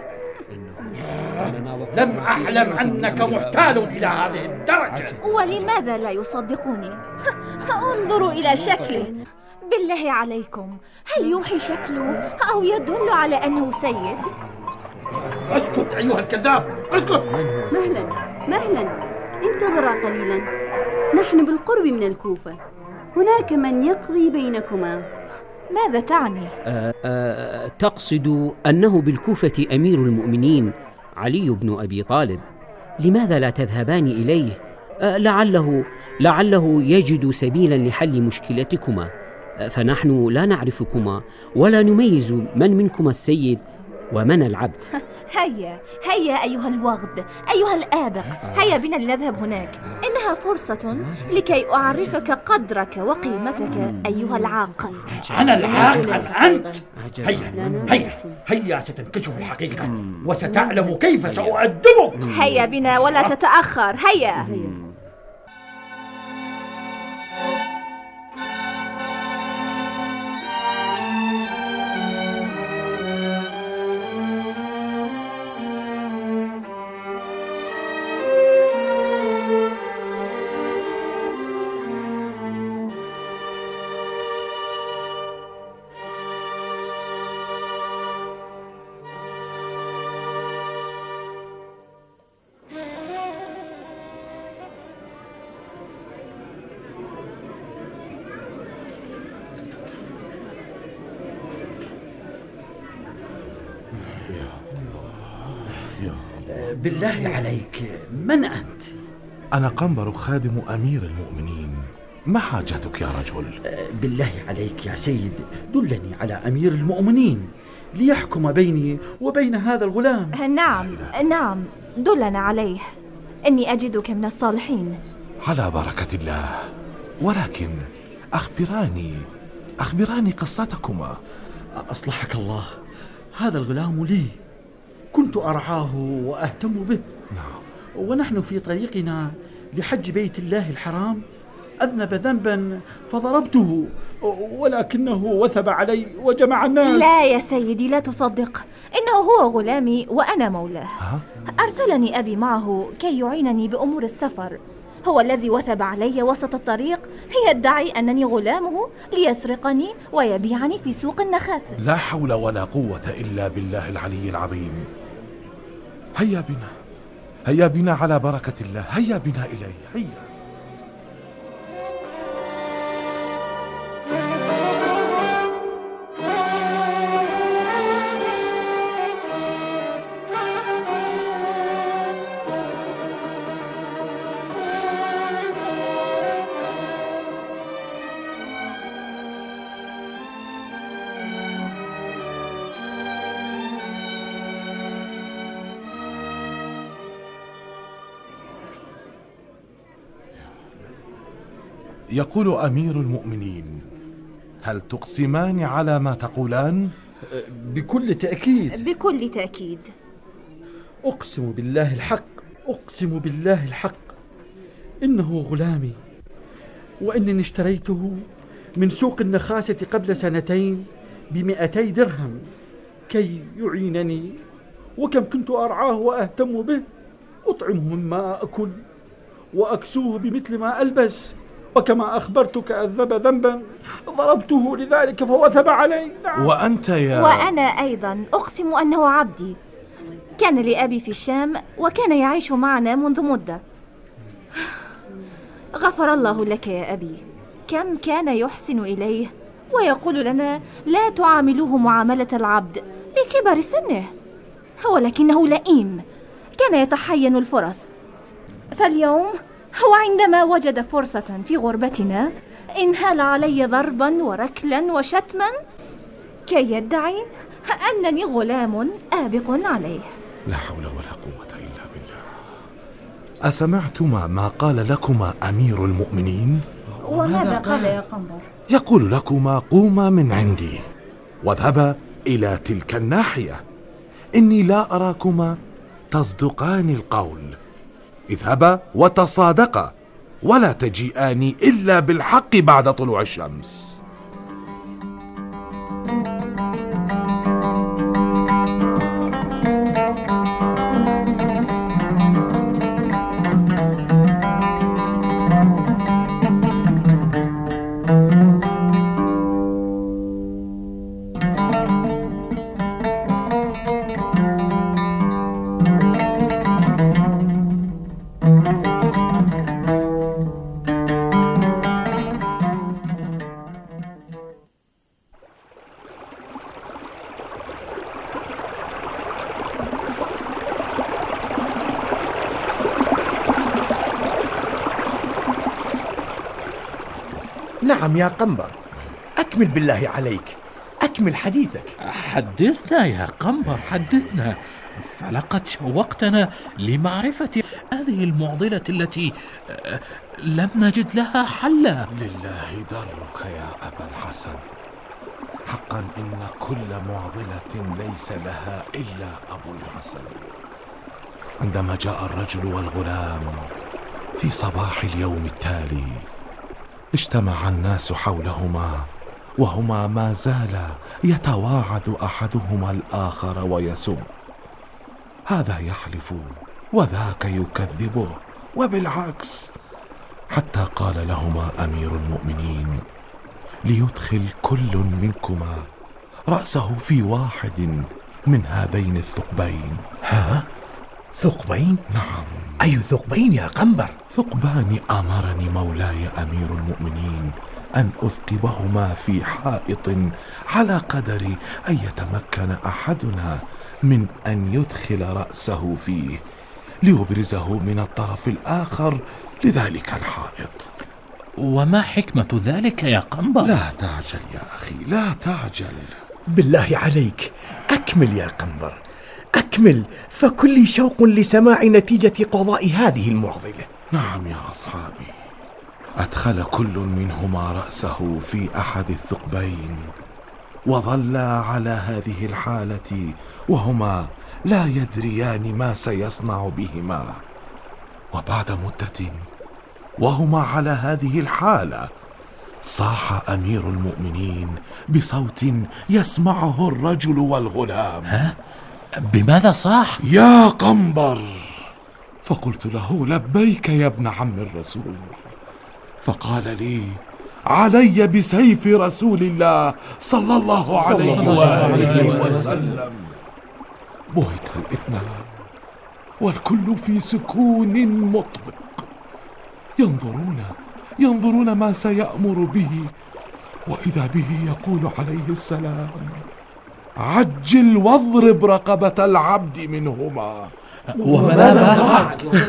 لم أعلم أنك محتال إلى هذه الدرجة. ولماذا لا يصدقوني؟ انظروا إلى شكله. بالله عليكم، هل يوحي شكله أو يدل على أنه سيد؟ اسكت أيها الكذاب، اسكت. مهلا، انتظرا قليلا. نحن بالقرب من الكوفة، هناك من يقضي بينكما. ماذا تعني؟ تقصد أنه بالكوفة أمير المؤمنين علي بن أبي طالب. لماذا لا تذهبان إليه؟ لعله يجد سبيلا لحل مشكلتكما، فنحن لا نعرفكما ولا نميز من منكما السيد ومن العبد. هيا أيها الوغد، أيها الآبق، هيا بنا لنذهب هناك. إنها فرصة لكي أعرفك قدرك وقيمتك أيها العاقل. أنا العاقل أنت؟ هيا ستنكشف الحقيقة وستعلم كيف سأؤدبك. هيا بنا ولا تتأخر. هيا. بالله عليك، من أنت؟ أنا قنبر خادم أمير المؤمنين. ما حاجتك يا رجل؟ بالله عليك يا سيد، دلني على أمير المؤمنين ليحكم بيني وبين هذا الغلام. نعم، دلنا عليه. إني أجدك من الصالحين. على بركة الله. ولكن أخبراني قصتكما. أصلحك الله، هذا الغلام لي، كنت أرعاه وأهتم به. ونحن في طريقنا لحج بيت الله الحرام أذنب ذنبا فضربته، ولكنه وثب علي وجمع الناس. لا يا سيدي، لا تصدق. إنه هو غلامي وأنا مولاه. أرسلني أبي معه كي يعينني بأمور السفر. هو الذي وثب علي وسط الطريق، يدعي أنني غلامه ليسرقني ويبيعني في سوق النخاس. لا حول ولا قوة إلا بالله العلي العظيم. هيا بنا على بركة الله. هيا بنا إليه. هيا. يقول أمير المؤمنين، هل تقسمان على ما تقولان؟ بكل تأكيد. بكل تأكيد. أقسم بالله الحق، أقسم بالله الحق، إنه غلامي، وإنني اشتريته من سوق النخاسة قبل 2 ب200 درهم كي يعينني، وكم كنت أرعاه وأهتم به، أطعمه مما أكل وأكسوه بمثل ما ألبس، وكما أخبرتك أذنب ذنبا ضربته لذلك فوثب علي. نعم. وأنت يا... وأنا أيضا أقسم أنه عبدي، كان لأبي في الشام وكان يعيش معنا منذ مدة. غفر الله لك يا أبي، كم كان يحسن إليه ويقول لنا لا تعاملوه معاملة العبد لكبر سنه، ولكنه لئيم، كان يتحين الفرص. فاليوم هو عندما وجد فرصة في غربتنا انهال علي ضربا وركلا وشتما كي يدعي أنني غلام آبق عليه. لا حول ولا قوة إلا بالله. أسمعتما ما قال لكما أمير المؤمنين؟ وماذا قال يا قنبر؟ يقول لكما قوما من عندي واذهبا إلى تلك الناحية، إني لا أراكما تصدقان القول. اذهبا وتصادقا ولا تجيئان إلا بالحق بعد طلوع الشمس. نعم يا قنبر، أكمل بالله عليك، أكمل حديثك. حدثنا يا قنبر، حدثنا، فلقد شوقتنا لمعرفة هذه المعضلة التي لم نجد لها حلا. لله درك يا أبا الحسن، حقا إن كل معضلة ليس لها إلا أبو الحسن. عندما جاء الرجل والغلام في صباح اليوم التالي، اجتمع الناس حولهما وهما ما زالا يتواعد أحدهما الآخر ويسب، هذا يحلف وذاك يكذبه، وبالعكس، حتى قال لهما أمير المؤمنين ليدخل كل منكما رأسه في واحد من هذين الثقبين. ها؟ ثقبين؟ نعم. أي ثقبين يا قنبر؟ ثقبان أمرني مولاي أمير المؤمنين أن أثقبهما في حائط على قدر أن يتمكن أحدنا من أن يدخل رأسه فيه ليبرزه من الطرف الآخر لذلك الحائط. وما حكمة ذلك يا قنبر؟ لا تعجل يا أخي، لا تعجل. بالله عليك أكمل يا قنبر، أكمل، فكل شوق لسماع نتيجة قضاء هذه المعضلة. نعم يا أصحابي، أدخل كل منهما رأسه في أحد الثقبين وظلا على هذه الحالة وهما لا يدريان ما سيصنع بهما. وبعد مدة وهما على هذه الحالة صاح أمير المؤمنين بصوت يسمعه الرجل والغلام. ها؟ بماذا صاح؟ يا قنبر. فقلت له لبيك يا ابن عم الرسول. فقال لي علي بسيف رسول الله صلى الله عليه وسلم. بهت الاثنان والكل في سكون مطبق، ينظرون ما سيأمر به، وإذا به يقول عليه السلام عجل واضرب رقبة العبد منهما. وماذا بعد؟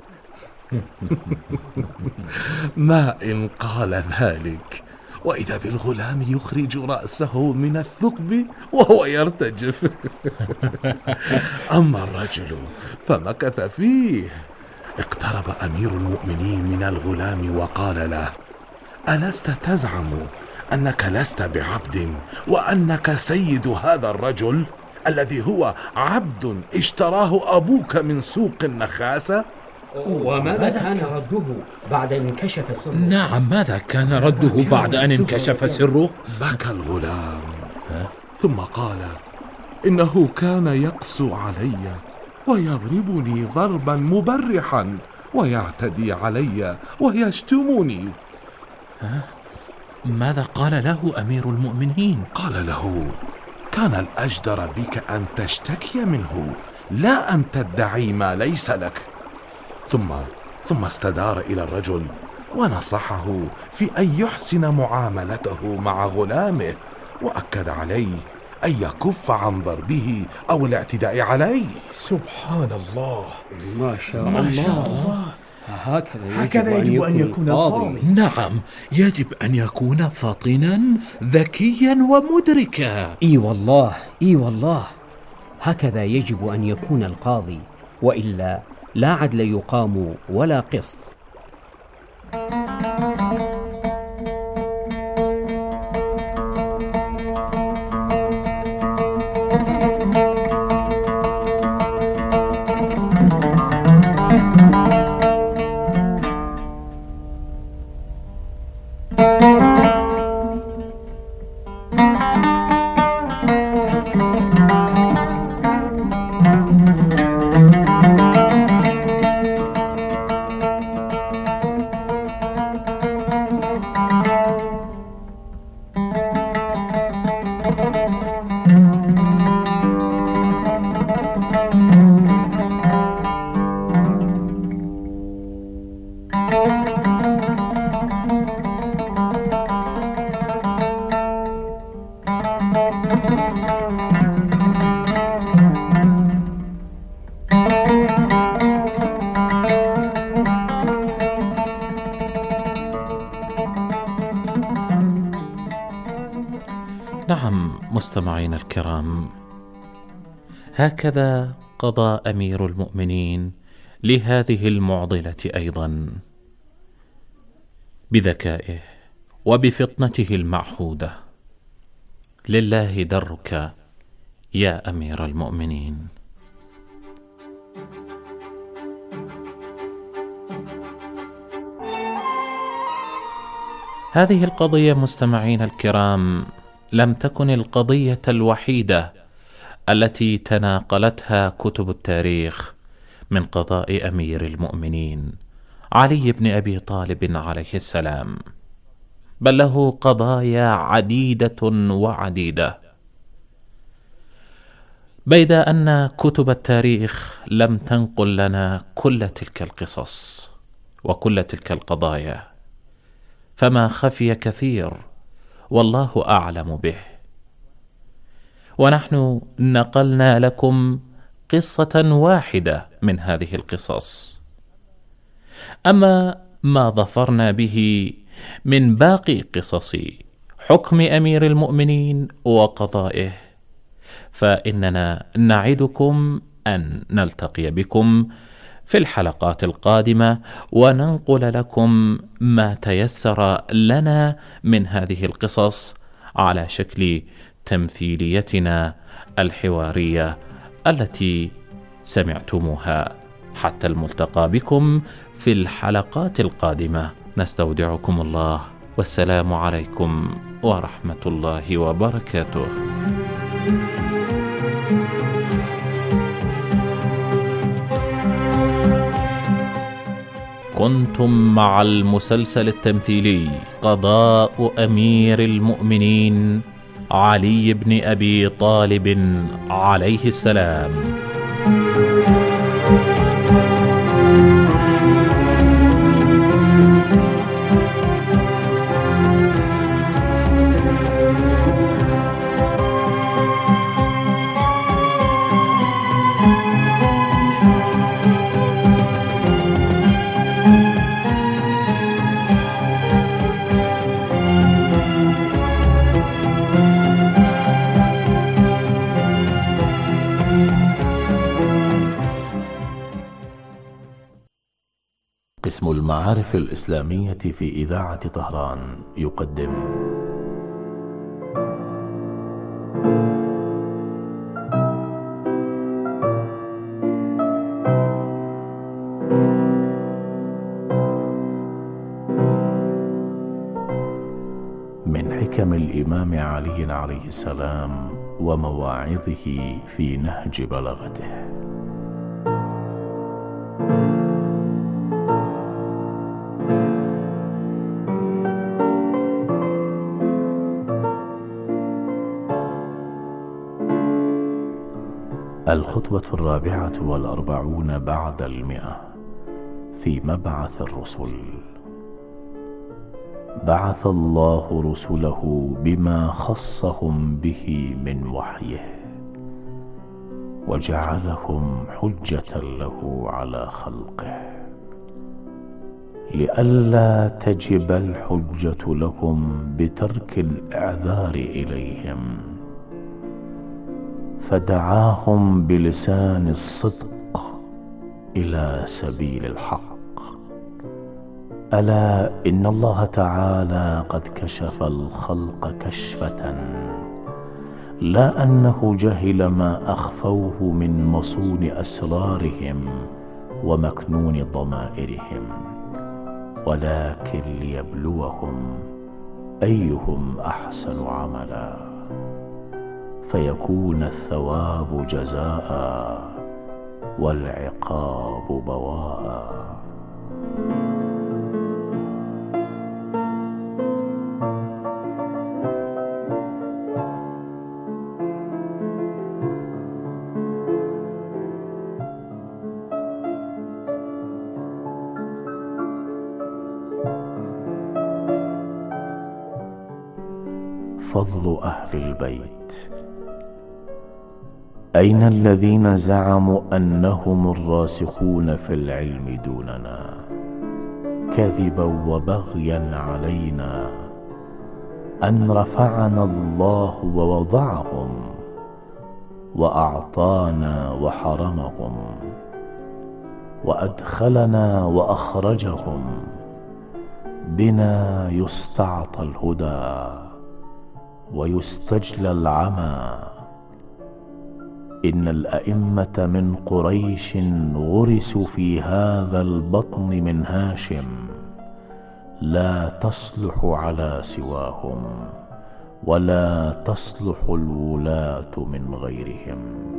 ما إن قال ذلك وإذا بالغلام يخرج رأسه من الثقب وهو يرتجف. أما الرجل فمكث فيه. اقترب أمير المؤمنين من الغلام وقال له ألست تزعم أنك لست بعبد وأنك سيد هذا الرجل الذي هو عبد اشتراه أبوك من سوق النخاسة؟ وماذا كان رده بعد أن انكشف سره؟ نعم، ماذا كان رده بعد أن انكشف سره؟ بكى الغلام ثم قال إنه كان يقسو علي ويضربني ضربا مبرحا ويعتدي علي ويشتمني. ماذا قال له أمير المؤمنين؟ قال له كان الأجدر بك أن تشتكي منه لا أن تدعي ما ليس لك. ثم استدار إلى الرجل ونصحه في أن يحسن معاملته مع غلامه، وأكد عليه أن يكف عن ضربه أو الاعتداء عليه. سبحان الله، ما شاء الله. هكذا يجب أن يكون القاضي. نعم، يجب أن يكون فطنا ذكيا ومدركا. إي والله هكذا يجب أن يكون القاضي، وإلا لا عدل يقام ولا قسط. نعم مستمعين الكرام، هكذا قضى أمير المؤمنين لهذه المعضلة أيضا بذكائه وبفطنته المعهودة. لله درك يا أمير المؤمنين. هذه القضية مستمعين الكرام لم تكن القضية الوحيدة التي تناقلتها كتب التاريخ من قضاء أمير المؤمنين علي بن أبي طالب عليه السلام، بل له قضايا عديدة وعديدة، بيد أن كتب التاريخ لم تنقل لنا كل تلك القصص وكل تلك القضايا، فما خفي كثير والله أعلم به. ونحن نقلنا لكم قصة واحدة من هذه القصص. أما ما ظفرنا به من باقي قصص حكم أمير المؤمنين وقضائه، فإننا نعدكم أن نلتقي بكم في الحلقات القادمة وننقل لكم ما تيسر لنا من هذه القصص على شكل تمثيليتنا الحوارية التي سمعتموها. حتى الملتقى بكم في الحلقات القادمة، نستودعكم الله، والسلام عليكم ورحمة الله وبركاته. كنتم مع المسلسل التمثيلي قضاء أمير المؤمنين علي بن أبي طالب عليه السلام. المعارف الإسلامية في إذاعة طهران يقدم من حكم الإمام علي عليه السلام ومواعظه في نهج بلاغته. الخطبة 44 بعد 100 في مبعث الرسل. بعث الله رسله بما خصهم به من وحيه وجعلهم حجة له على خلقه لئلا تجب الحجة لهم بترك الإعذار إليهم، فدعاهم بلسان الصدق إلى سبيل الحق. ألا إن الله تعالى قد كشف الخلق كشفة، لا أنه جهل ما أخفوه من مصون أسرارهم ومكنون ضمائرهم، ولكن ليبلوهم أيهم أحسن عملا، فيكون الثواب جزاء والعقاب بواء. فضل أهل البيت. أين الذين زعموا أنهم الراسخون في العلم دوننا، كذبا وبغيا علينا، أن رفعنا الله ووضعهم وأعطانا وحرمهم وأدخلنا وأخرجهم، بنا يستعطى الهدى ويستجلى العمى. إن الأئمة من قريش غرسوا في هذا البطن من هاشم، لا تصلح على سواهم، ولا تصلح الولاة من غيرهم.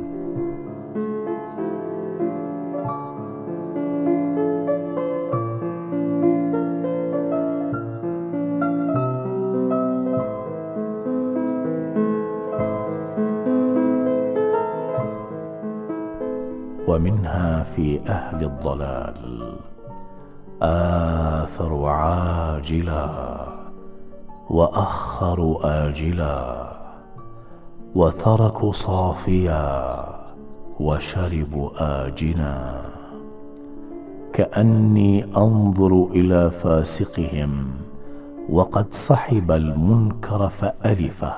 ومنها في أهل الضلال آثروا عاجلا وأخروا آجلا، وتركوا صافيا وشربوا آجنا، كأني أنظر إلى فاسقهم وقد صحب المنكر فألفه،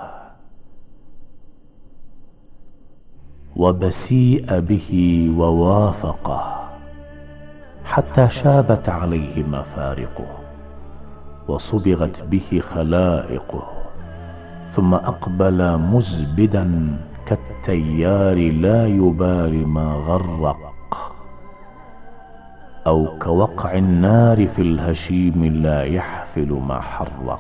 وبسيء به ووافقه، حتى شابت عليه مفارقه وصبغت به خلائقه، ثم أقبل مزبدا كالتيار لا يبالي ما غرق، أو كوقع النار في الهشيم لا يحفل ما حرق.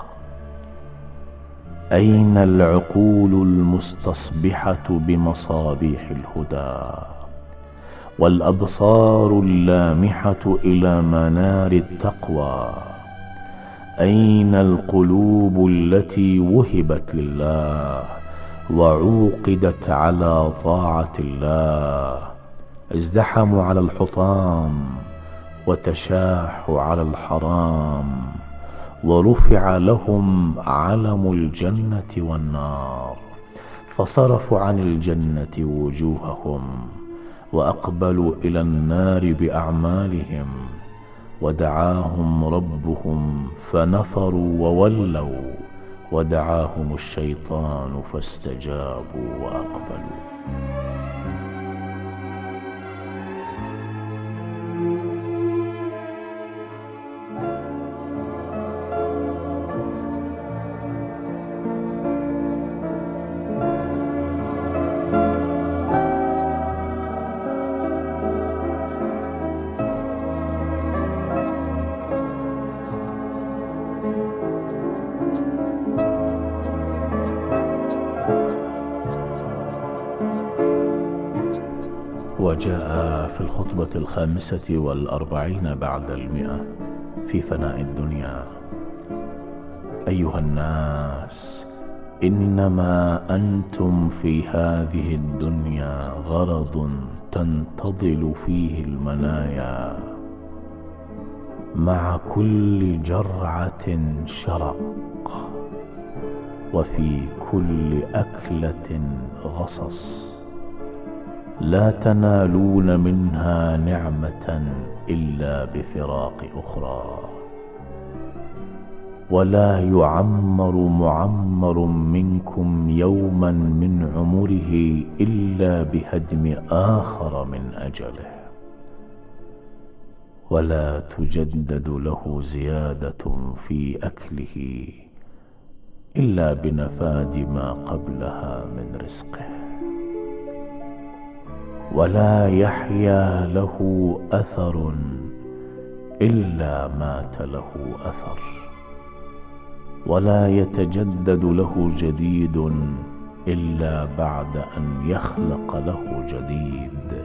أين العقول المستصبحة بمصابيح الهدى، والأبصار اللامحة إلى منار التقوى؟ أين القلوب التي وهبت لله وعوقدت على طاعة الله؟ ازدحموا على الحطام وتشاحوا على الحرام، ورفع لهم علم الجنة والنار، فصرفوا عن الجنة وجوههم وأقبلوا إلى النار بأعمالهم، ودعاهم ربهم فنفروا وولوا، ودعاهم الشيطان فاستجابوا وأقبلوا. وجاء في الخطبة 45 بعد 100 في فناء الدنيا: أيها الناس، إنما أنتم في هذه الدنيا غرض تنتظل فيه المنايا، مع كل جرعة شرق، وفي كل أكلة غصص، لا تنالون منها نعمة إلا بفراق أخرى، ولا يعمر معمر منكم يوما من عمره إلا بهدم آخر من أجله، ولا تجدد له زيادة في أكله إلا بنفاد ما قبلها من رزقه، ولا يحيا له أثر إلا مات له أثر، ولا يتجدد له جديد إلا بعد أن يخلق له جديد،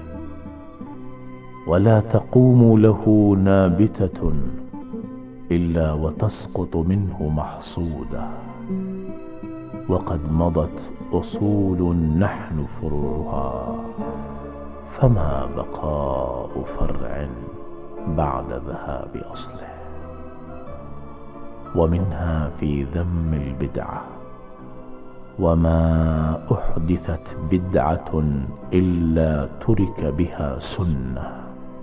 ولا تقوم له نابتة إلا وتسقط منه محصودة، وقد مضت أصول نحن فروعها، فما بقاء فرع بعد ذهاب أصله. ومنها في ذم البدعة: وما أحدثت بدعة إلا ترك بها سنة،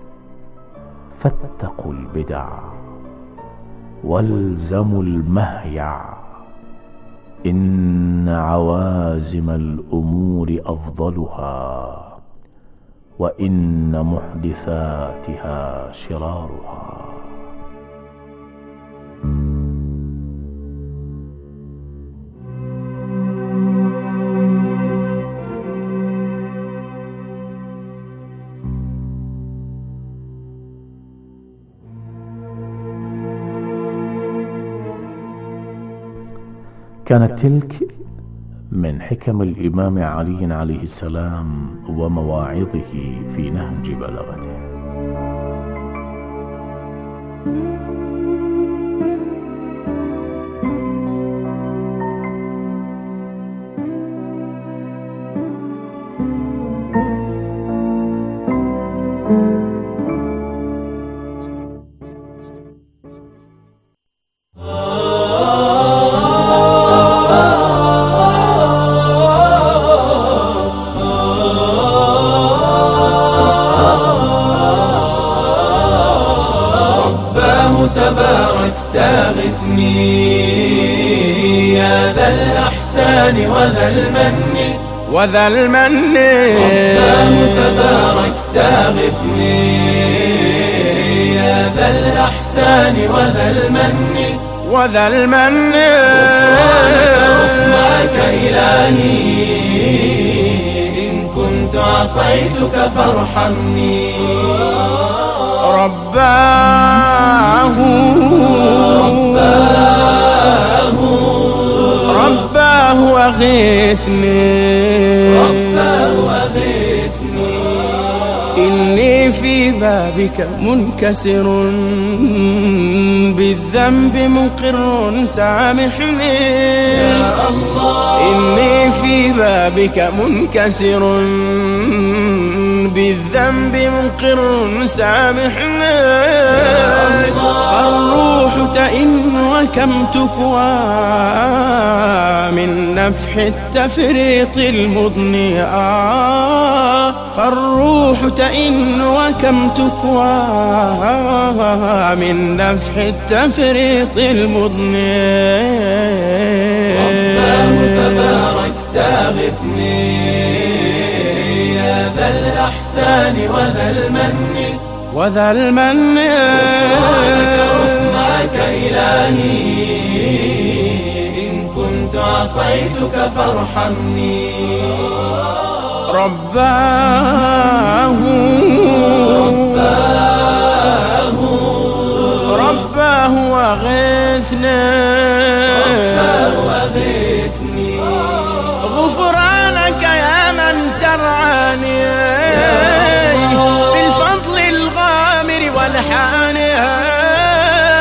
فاتقوا البدع والزموا المهيع، إن عوازم الأمور أفضلها، وإن محدثاتها شرارها. كانت تلك من حكم الإمام علي عليه السلام ومواعظه في نهج بلاغته. تبارك تغثني يا ذا الإحسان وذا المن رباه تبارك تغثني يا ذا الإحسان وذا المن رحمك إلهي إن كنت عصيتك فارحمني رباه أغثني إني في بابك منكسر بالذنب مقر سامحني يا الله إني في بابك منكسر بالذنب مقر سامحني فالروح تئن وكم تكوى من نفح التفريط المضني فالروح تئن وكم تكوى من نفح التفريط المضني رباه تبارك تغثني يا ذا الإحسان وذا المن رحمك إلهي إن كنت عصيتك فارحمني رباه أغثني غفرانك يا من ترعاني ريحانها